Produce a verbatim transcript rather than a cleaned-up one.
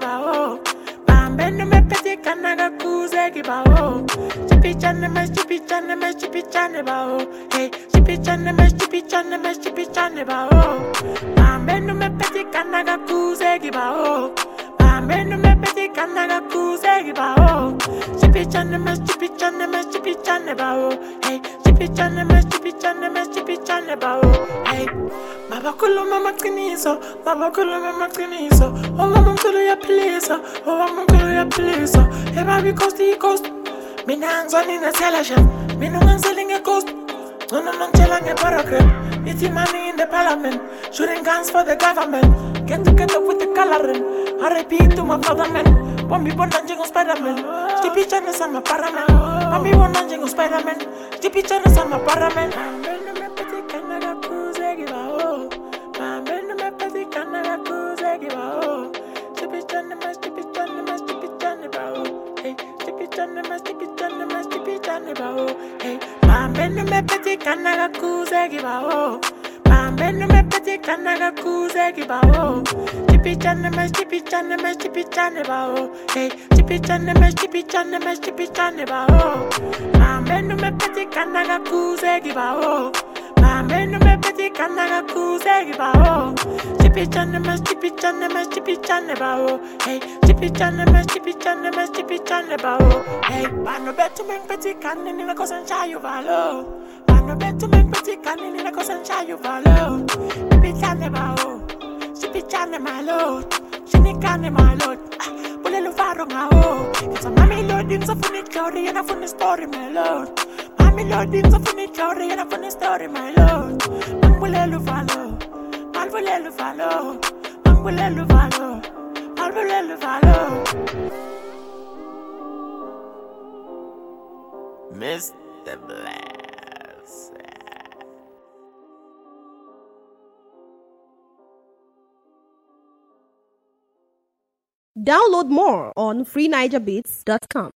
bao. Bambe no me peti kanaga kuze ki bao. Chipi chane mes, chipi chane mes, chipi chane bao. Hey, chipi chane mes, chipi chane mes, chipi chane bao. Bambe no me peti kanaga kuze ki bao. Bambe no me peti kanaga kuze ki bao. Chipi chane mes, chipi chane mes, chipi chane bao. Hey, chipi chane mes, chipi chane mes, chipi chane bao. Hey, baba kulo mama kiniso, baba kulo mama kiniso. Oh mama kulo ya please, oh mama kulo ya please. Hey baby coast the coast, me hands on in a celebration, me no one selling a coast. No no no telling a paragraph. It's money in the parliament, shooting guns for the government. Get together with the coloring. I repeat to my fatherman. Bombi bonanjing on Spider-Man. Stippy channels on my paraman. Bombi bonanjing on Spider-Man. Stippy channels on my paraman. Mamben me peti Canada cruise gibao. Mamben me peti Canada cruise gibao. Stippy channels, stippy channels, stippy channels. Hey, stippy channels, stippy channels, stippy channels. Hey, mamben me peti Canada cruise gibao. Mambe no me peti kanaga kuze ki bao. Chipi chane mes, chipi chane mes, chipi chane bao. Hey, chipi chane mes, chipi chane mes, chipi chane bao. Mambe no me peti kanaga kuze ki bao. Mambe no me peti kanaga kuze ki bao. Chipi chane mes, chipi chane mes, chipi chane bao. Hey, chipi chane mes, chipi chane mes, chipi chane bao. Hey, mano betu men peti kane ni na kosan chayo valo. No better men peti kani ni na kosancha you follow. Sipi chane bao, sipi chane malo, sini kane malo. Pule lu faro ngao. It's a mami loading sa funny story and a funny story my lord. Mami loading sa funny story and a funny story my lord. Pule lu follow, mal pule lu follow, pule lu follow, mal pule lu follow. Mister Black. Download more on free niger beats dot com.